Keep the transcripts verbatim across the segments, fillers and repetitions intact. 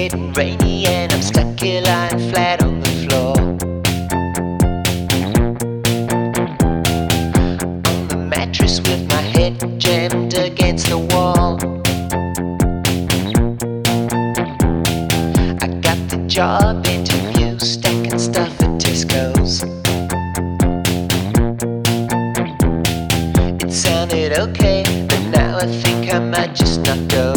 getting rainy and I'm stuck here lying flat on the floor. On the mattress with my head jammed against the wall. I got the job interview, stacking stuff at Tesco's. It sounded okay, but now I think I might just not go.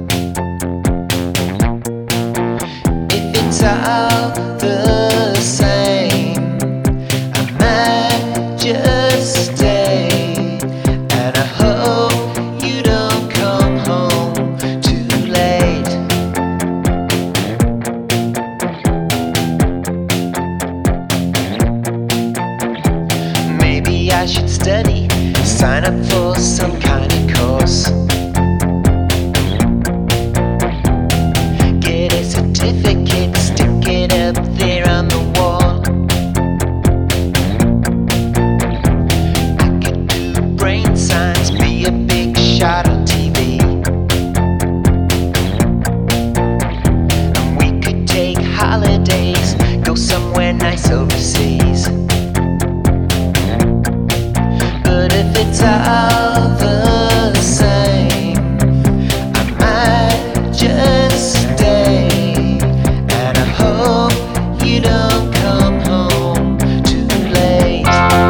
It's all the same, I might just stay. And I hope you don't come home too late. Maybe I should study, sign up for some kind of course. Get a certificate, stick it up there on the wall. I could do brain science, be a big shot on T V. And we could take holidays, go somewhere nice overseas. But if it's all the same, I might just stay. And I hope you don't come home too late.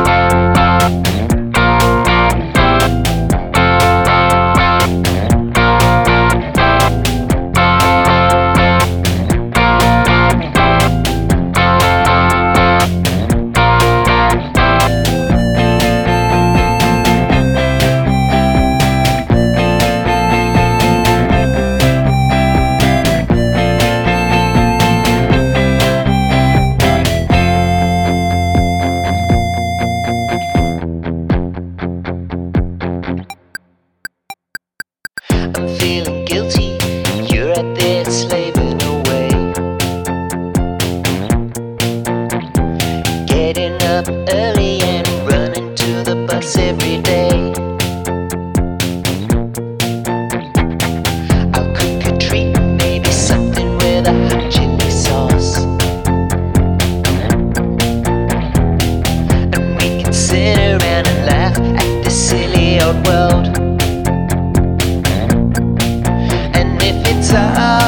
I'm feeling guilty, you're out there slaving away, getting up early and running to the bus every day. I'll cook a treat, maybe something with a hot chili sauce, and we can sit around and laugh at this silly old world. It's all